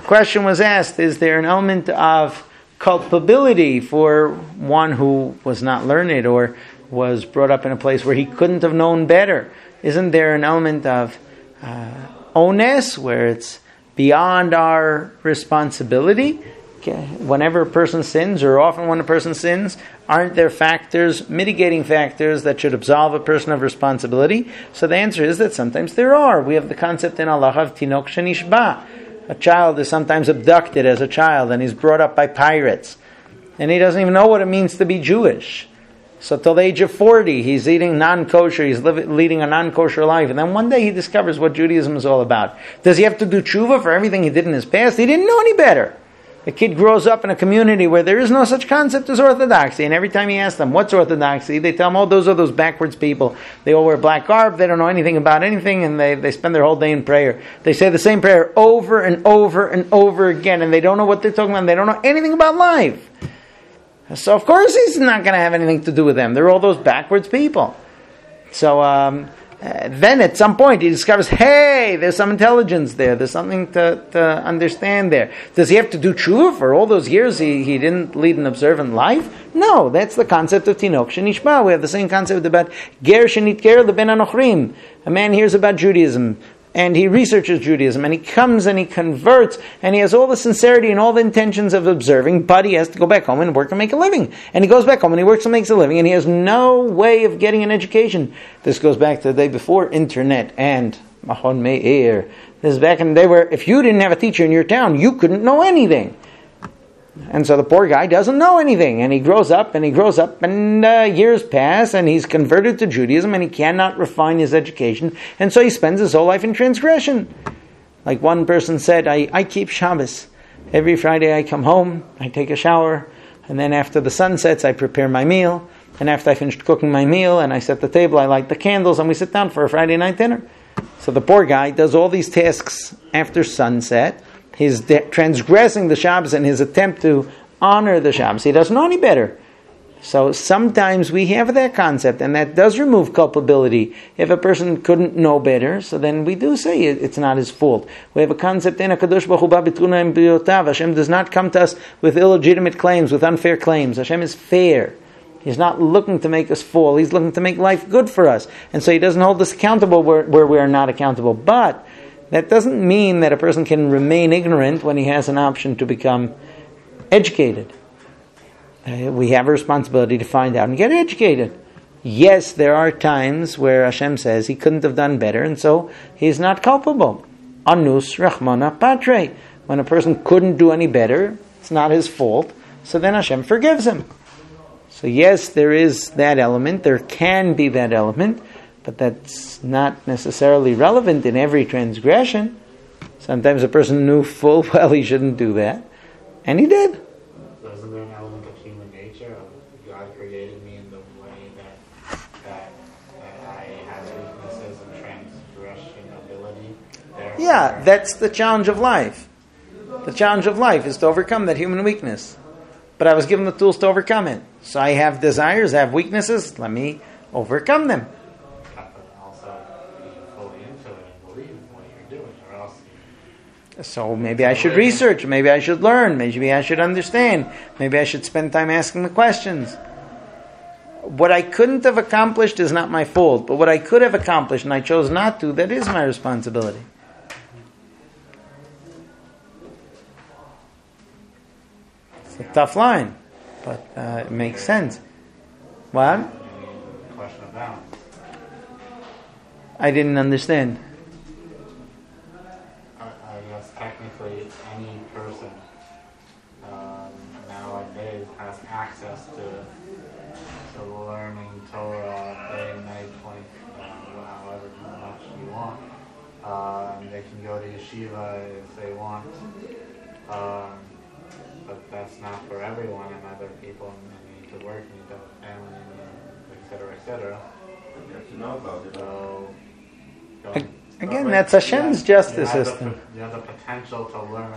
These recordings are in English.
question was asked, is there an element of culpability for one who was not learned or was brought up in a place where he couldn't have known better? Isn't there an element of onus where it's beyond our responsibility? Whenever a person sins, or often when a person sins, aren't there factors, mitigating factors, that should absolve a person of responsibility? So the answer is that sometimes there are. We have the concept in Allah of tinok shenishba. A child is sometimes abducted as a child and he's brought up by pirates. And he doesn't even know what it means to be Jewish. So till the age of 40, he's eating non-kosher, he's leading a non-kosher life. And then one day he discovers what Judaism is all about. Does he have to do tshuva for everything he did in his past? He didn't know any better. The kid grows up in a community where there is no such concept as orthodoxy. And every time he asks them, what's orthodoxy? They tell him, oh, those are those backwards people. They all wear black garb, they don't know anything about anything, and they spend their whole day in prayer. They say the same prayer over and over and over again, and they don't know what they're talking about, and they don't know anything about life. So of course he's not going to have anything to do with them. They're all those backwards people. So then at some point he discovers, hey, there's some intelligence there. There's something to understand there. Does he have to do tshuva for all those years he didn't lead an observant life? No, that's the concept of tinok shenishba. We have the same concept about ger shenitger leben anochrim. A man hears about Judaism, and he researches Judaism, and he comes and he converts, and he has all the sincerity and all the intentions of observing, but he has to go back home and work and make a living. And he goes back home and he works and makes a living, and he has no way of getting an education. This goes back to the day before internet and Mahon Me'er. This is back in the day where if you didn't have a teacher in your town, you couldn't know anything. And so the poor guy doesn't know anything, and he grows up, and years pass, and he's converted to Judaism, and he cannot refine his education, and so he spends his whole life in transgression. Like one person said, I keep Shabbos. Every Friday I come home, I take a shower, and then after the sun sets, I prepare my meal, and after I finished cooking my meal, and I set the table, I light the candles, and we sit down for a Friday night dinner. So the poor guy does all these tasks after sunset. He's transgressing the Shabbos in his attempt to honor the Shabbos. He doesn't know any better. So sometimes we have that concept, and that does remove culpability. If a person couldn't know better, so then we do say it's not his fault. We have a concept in HaKadosh Baruch Hu b'tchuna im b'yotav. Hashem does not come to us with illegitimate claims, with unfair claims. Hashem is fair. He's not looking to make us fall. He's looking to make life good for us. And so He doesn't hold us accountable where we are not accountable. But that doesn't mean that a person can remain ignorant when he has an option to become educated. We have a responsibility to find out and get educated. Yes, there are times where Hashem says he couldn't have done better, and so he's not culpable. Anus Rachmana Patre. When a person couldn't do any better, it's not his fault, so then Hashem forgives him. So yes, there is that element, there can be that element, but that's not necessarily relevant in every transgression. Sometimes a person knew full well he shouldn't do that, and he did. Isn't there an element of human nature? God created me in the way that I have weaknesses and transgression ability. Yeah, that's the challenge of life. The challenge of life is to overcome that human weakness. But I was given the tools to overcome it. So I have desires, I have weaknesses, let me overcome them. So maybe I should research, maybe I should learn, maybe I should understand, maybe I should spend time asking the questions. What I couldn't have accomplished is not my fault, but what I could have accomplished and I chose not to, that is my responsibility. It's a tough line, but it makes sense. What? Question of balance. I didn't understand. Technically, any person nowadays has access to learning Torah day and night, however much you want. They can go to yeshiva if they want, but that's not for everyone. And other people need to work, need to have a family, etc., etc. You have to know about it. So, Again, that's Hashem's justice system. You have the potential to learn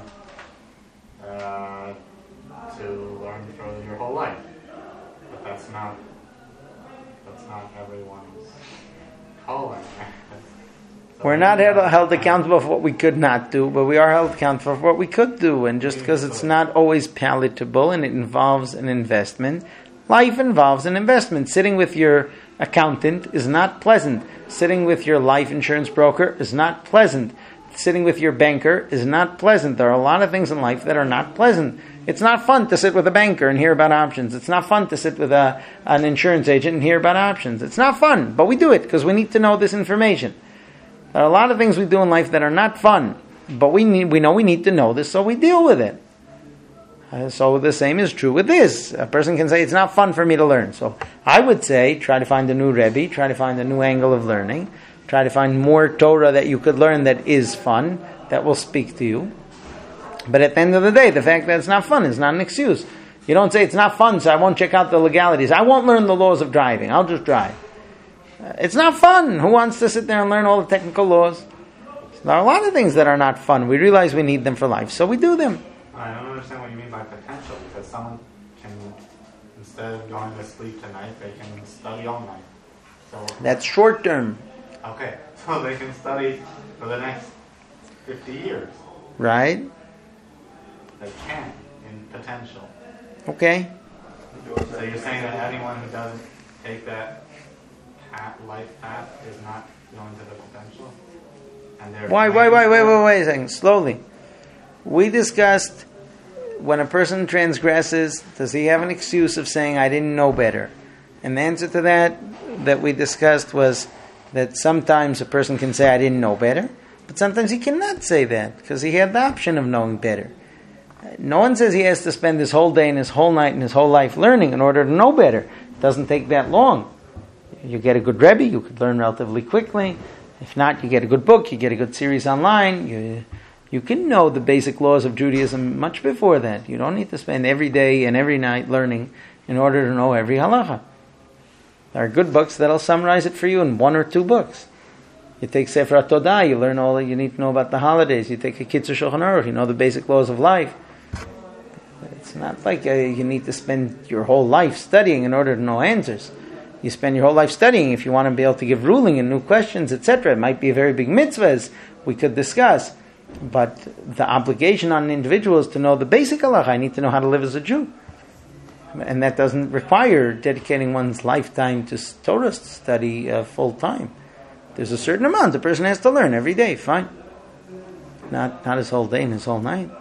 for your whole life, but that's not everyone's calling. We're not held accountable for what we could not do, but we are held accountable for what we could do. And just because it's not always palatable and it involves an investment, life involves an investment. Sitting with your accountant is not pleasant. Sitting with your life insurance broker is not pleasant. Sitting with your banker is not pleasant. There are a lot of things in life that are not pleasant. It's not fun to sit with a banker and hear about options. It's not fun to sit with an insurance agent and hear about options. It's not fun, but we do it because we need to know this information. There are a lot of things we do in life that are not fun, but we know we need to know this, so we deal with it. So the same is true with this. A person can say, it's not fun for me to learn. So I would say, try to find a new Rebbe, try to find a new angle of learning, try to find more Torah that you could learn that is fun, that will speak to you. But at the end of the day, the fact that it's not fun is not an excuse. You don't say, it's not fun, so I won't check out the legalities. I won't learn the laws of driving. I'll just drive. It's not fun. Who wants to sit there and learn all the technical laws? There are a lot of things that are not fun. We realize we need them for life, so we do them. I don't understand what you mean by potential, because someone can, instead of going to sleep tonight, they can study all night. So that's short term. Okay, so they can study for the next 50 years. Right? They can, in potential. Okay. So you're saying that anyone who doesn't take that life path is not going to the potential? And Wait a second. Slowly. We discussed when a person transgresses, does he have an excuse of saying, I didn't know better? And the answer to that we discussed was that sometimes a person can say, I didn't know better, but sometimes he cannot say that because he had the option of knowing better. No one says he has to spend his whole day and his whole night and his whole life learning in order to know better. It doesn't take that long. You get a good Rebbe, you could learn relatively quickly. If not, you get a good book, you get a good series online. You can know the basic laws of Judaism much before that. You don't need to spend every day and every night learning in order to know every halacha. There are good books that'll summarize it for you in 1 or 2 books. You take Sefer HaTodah, you learn all that you need to know about the holidays. You take a Kitzur Shulchan Aruch, you know the basic laws of life. It's not like you need to spend your whole life studying in order to know answers. You spend your whole life studying if you want to be able to give ruling and new questions, etc. It might be a very big mitzvah, as we could discuss. But the obligation on an individual is to know the basic halacha. I need to know how to live as a Jew. And that doesn't require dedicating one's lifetime to Torah study full time. There's a certain amount the person has to learn every day, fine. Not his whole day and his whole night.